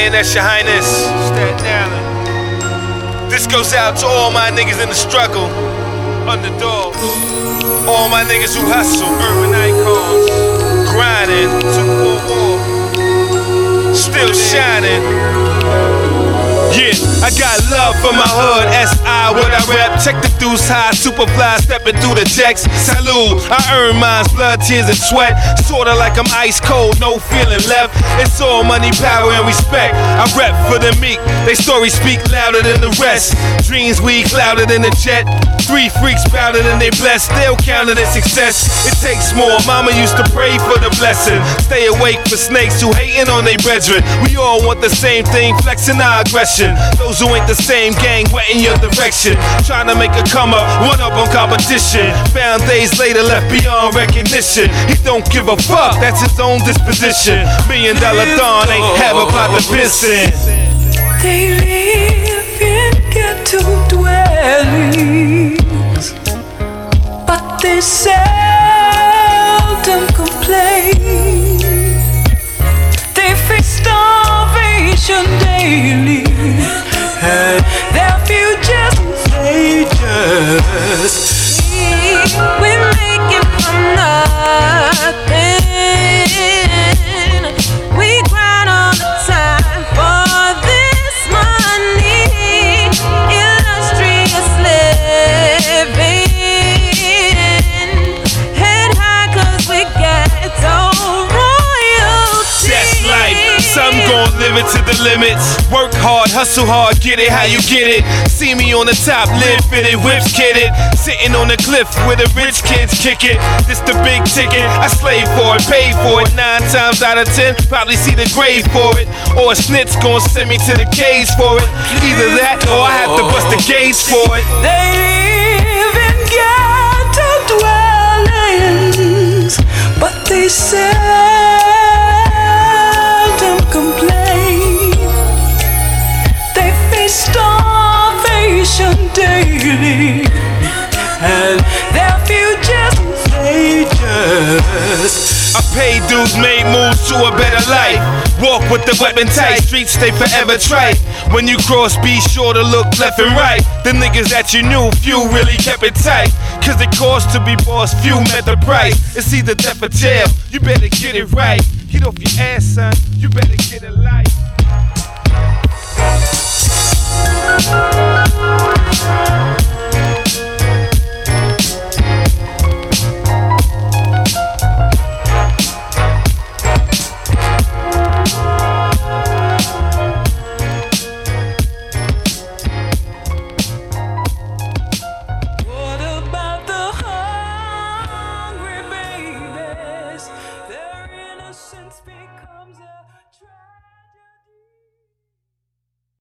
saying that's your highness. Staten Island. This goes out to all my niggas in the struggle, underdogs, all my niggas who hustle, urban icons, grinding, 244, still shining. Yeah, I got love for my hood, S.I. what I rep. Check the deuce high, super fly, stepping through the checks. Salute, I earn mine, blood, tears, and sweat. Sorta like I'm ice cold, no feeling left. It's all money, power, and respect. I rep for the meek, they stories speak louder than the rest. Dreams weak, louder than the jet. 3 freaks prouder than they blessed, still counting their success. It takes more, mama used to pray for the blessing. Stay awake for snakes who hating on their brethren. We all want the same thing, flexing our aggression. Those who ain't the same gang, wetting your direction. Trying to make a come up, one up on competition. Found days later, left beyond recognition. He don't give a fuck, that's his own disposition. $1 Million Don ain't have about the business. They live in ghetto dwellings, but they seldom complain. They face starvation daily, and their future's contagious. We make it from nothing. We grind all the time for this money. Illustrious living. Head high 'cause we get so royalty. That's life. Some gon' live it to the limits. Work hard, hustle hard, get it how you get it. See me on the top, live fitted, whips kitted. Sitting on the cliff where the rich kids kick it. This the big ticket, I slave for it, pay for it. 9 times out of 10, probably see the grave for it. Or a snitch gon' send me to the cage for it. Either that or I have to bust the gauge for it. They live in ghetto dwellings, but they seldom complain. They face starvation daily, and their future's contagious. I paid dues, made moves to a better life. Walk with the weapon tight, streets stay forever trite. When you cross, be sure to look left and right. The niggas that you knew, few really kept it tight. 'Cause it costs to be boss, few met the price. It's either death or jail, you better get it right. Get off your ass, son, you better get a life.